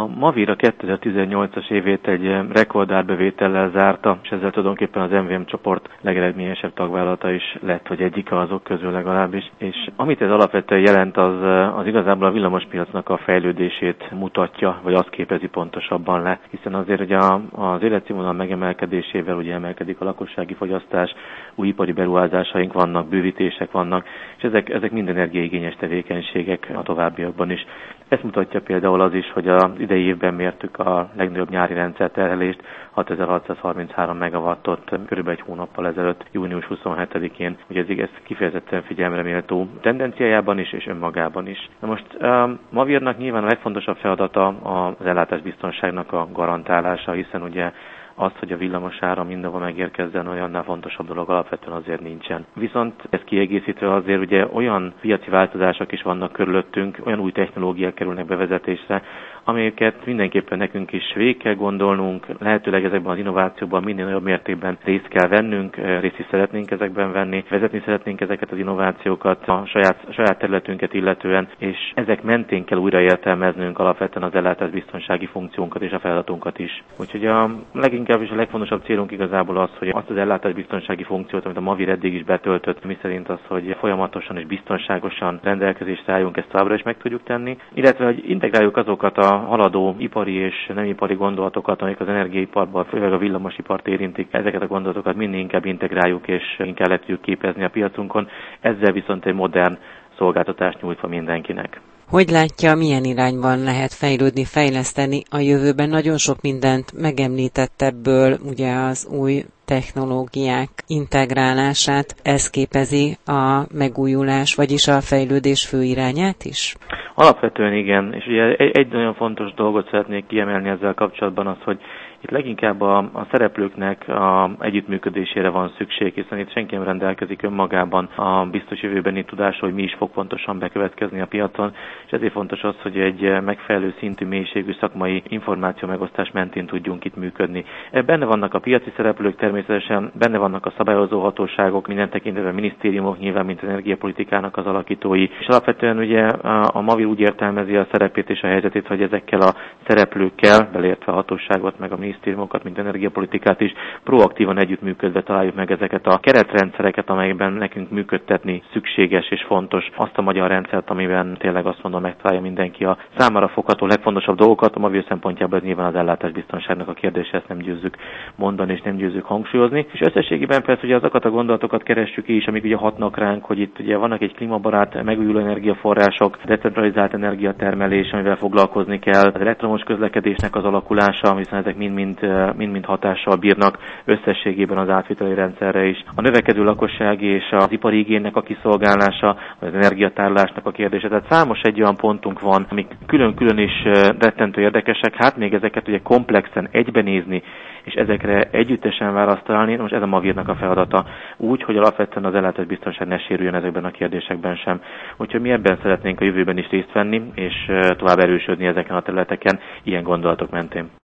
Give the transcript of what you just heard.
Mavir a 2018-as évét egy rekordárbevétellel zárta, és ezzel tulajdonképpen az MVM csoport legeredményesebb tagvállalata is lett, vagy egyike azok közül legalábbis. És amit ez alapvetően jelent, az igazából a villamospiacnak a fejlődését mutatja, vagy azt képezi pontosabban le, hiszen azért, hogy az életszínvonal megemelkedésével ugye emelkedik a lakossági fogyasztás, új ipari beruházásaink vannak, bővítések vannak, és ezek mind energiaigényes tevékenységek a továbbiakban is. Ezt mutatja például az is, hogy az idei évben mértük a legnagyobb nyári rendszerterhelést, 6633 megawattot körülbelül egy hónappal ezelőtt, június 27-én, ugye ez kifejezetten figyelemre méltó tendenciájában is és önmagában is. Na most Mavirnak nyilván a legfontosabb feladata az ellátásbiztonságnak a garantálása, hiszen ugye azt, hogy a villamos áram mindenhol megérkezzen, olyannál fontosabb dolog alapvetően azért nincsen. Viszont ezt kiegészítve azért ugye olyan piaci változások is vannak körülöttünk, olyan új technológiák kerülnek bevezetésre, amelyeket mindenképpen nekünk is végig kell gondolnunk, lehetőleg ezekben az innovációban minél nagyobb mértékben részt kell vennünk, részt is szeretnénk ezekben venni, vezetni szeretnénk ezeket az innovációkat a saját területünket illetően, és ezek mentén kell újraértelmeznünk alapvetően az ellátásbiztonsági funkciónkat és a feladatunkat is. Úgyhogy a leginkább és a legfontosabb célunk igazából az, hogy azt az ellátásbiztonsági funkciót, amit a Mavir eddig is betöltött, miszerint az, hogy folyamatosan és biztonságosan rendelkezésre álljunk, ezt továbbra is meg tudjuk tenni, illetve hogy integráljuk azokat a haladó ipari és nem ipari gondolatokat, amelyek az energiaiparban, főleg a villamosipart érintik, ezeket a gondolatokat minél inkább integráljuk és inkább le tudjuk képezni a piacunkon, ezzel viszont egy modern szolgáltatást nyújtva mindenkinek. Hogy látja, milyen irányban lehet fejlődni, fejleszteni a jövőben? Nagyon sok mindent megemlített ebből, ugye az új technológiák integrálását, ez képezi a megújulás, vagyis a fejlődés fő irányát is? Alapvetően igen, és ugye egy nagyon fontos dolgot szeretnék kiemelni ezzel kapcsolatban az, hogy itt leginkább a szereplőknek a együttműködésére van szükség, hiszen itt senki nem rendelkezik önmagában a biztos jövőbeni tudásról, hogy mi is fog pontosan bekövetkezni a piacon, és ezért fontos az, hogy egy megfelelő szintű mélységű szakmai információ megosztás mentén tudjunk itt működni. Benne vannak a piaci szereplők természetesen, benne vannak a szabályozó hatóságok, minden tekintetben minisztériumok, nyilván mint energiapolitikának az alakítói, és alapvetően ugye a Mavir úgy értelmezi a szerepét és a helyzetét, hogy ezekkel a szereplőkkel, beleértve a hatóságot, meg a minisztériumokat, mint energiapolitikát is, proaktívan együttműködve találjuk meg ezeket a keretrendszereket, amelyekben nekünk működtetni szükséges és fontos azt a magyar rendszert, amiben tényleg azt mondom, megtalálja mindenki a számára fogható legfontosabb dolgokat. A Mavir szempontjából ez nyilván az ellátásbiztonságnak a kérdése, ezt nem győzzük mondani és nem győzzük hangsúlyozni. És összességében persze ugye azokat a gondolatokat keressük is, amik ugye hatnak ránk, hogy itt ugye vannak egy klímabarát, megújuló energiaforrások, decentralizált energiatermelés, amivel foglalkozni kell, az elektromos közlekedésnek az alakulása, hiszen ezek mind hatással bírnak összességében az átviteli rendszerre is. A növekedő lakosság és az ipari igénynek a kiszolgálása, az energiatárolásnak a kérdése. Tehát számos egy olyan pontunk van, amik külön-külön is rettentő érdekesek, hát még ezeket ugye komplexen egybenézni, és ezekre együttesen választ találni, most ez a Mavirnak a feladata úgy, hogy alapvetően az ellátásbiztonság ne sérüljön ezekben a kérdésekben sem. Úgyhogy mi ebben szeretnénk a jövőben is részt venni, és tovább erősödni ezeken a területeken ilyen gondolatok mentén.